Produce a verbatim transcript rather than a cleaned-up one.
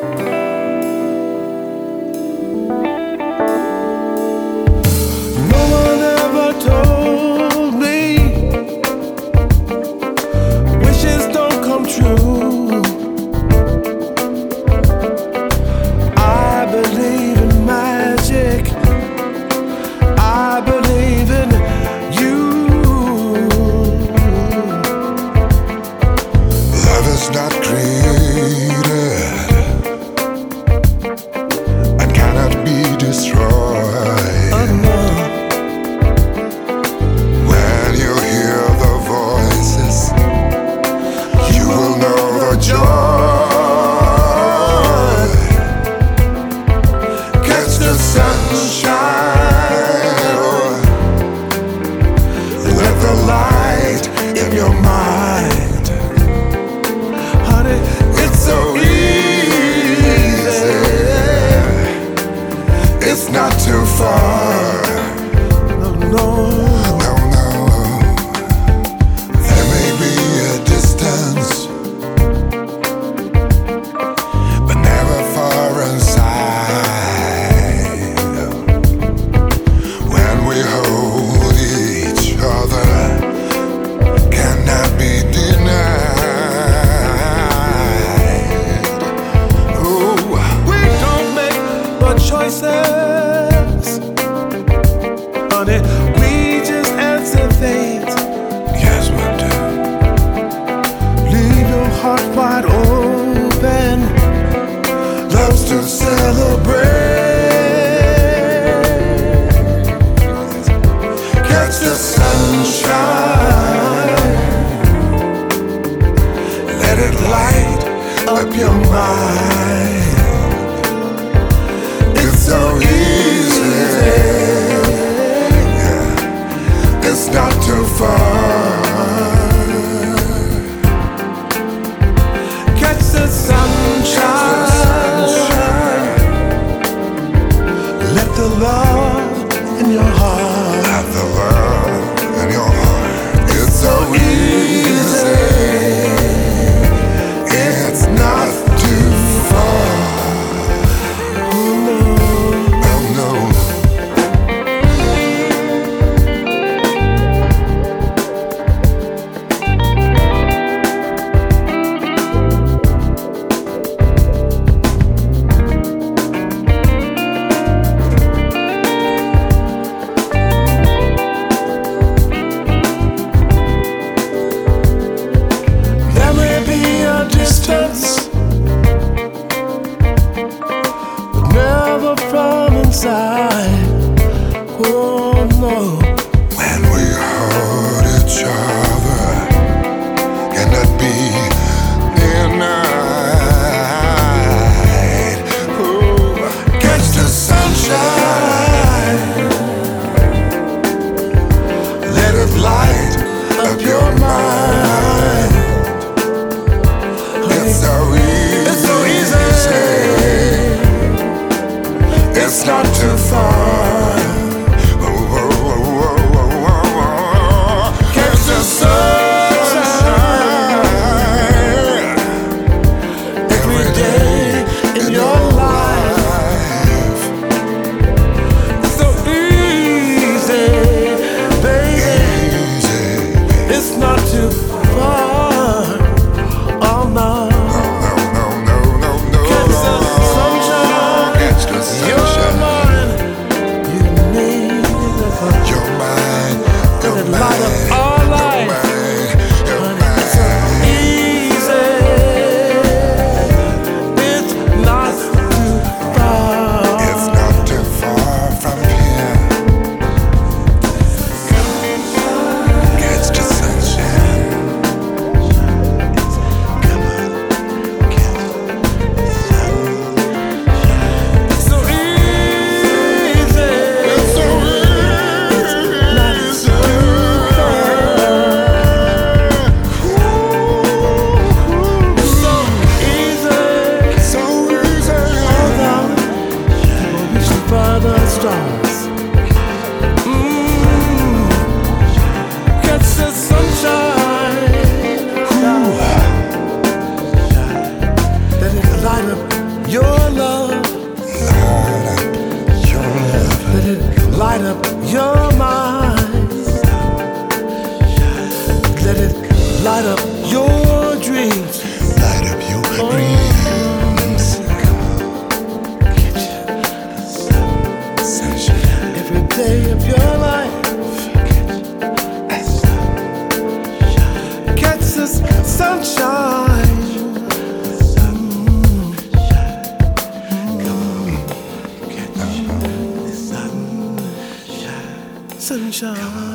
No one ever told me wishes don't come true. I believe in magic. I believe in you. Love is not created and cannot be destroyed. Oh, no. When you hear the voices, you will know the joy. Catch the sunshine, oh. Let the light in your mind. Honey, It's so easy. It's not too far. no, no. No, no. There may be a distance, but never far inside. When we hold each other, cannot be denied. Ooh. We don't make the choices, honey. We just answer fate. Yes, we do. Leave your heart wide open. Loves to celebrate. Catch the sunshine. Let it light up your mind. It's so easy. Yeah. It's not too far. Catch the sunshine. Let the love in your heart. Have the love in your heart. It's so easy. It's not too far. Oh no. There may be a distance, but never from inside. Oh no. When we hold each other, cannot be denied. Ooh. Catch the sunshine. Let it light up your mind. It's so easy. It's so easy. It's not too far. Oh, oh, oh, oh, oh, oh. Catch the sunshine every day in your life. It's so easy, baby. Easy. It's not too far. Oh no. No, no, no, no, no. Catch the sunshine. Catch the You're sunshine. mine. You need it. You're mine. You're Let it light up mine. our You're life. mine. You're It's so mine. easy. It's not too far. It's not too far from here. Catch the sunshine. Come on, catch the sunshine. It's so easy. It's so Not easy. too far. So easy. So easy. Reaching for the stars. Mm. Catch the sunshine. Let it light up your love. Let it light up your mind. Let it light up your dreams. Light up your dreams. Sunshine. Every day of your life. Catch the sunshine. Sunshine.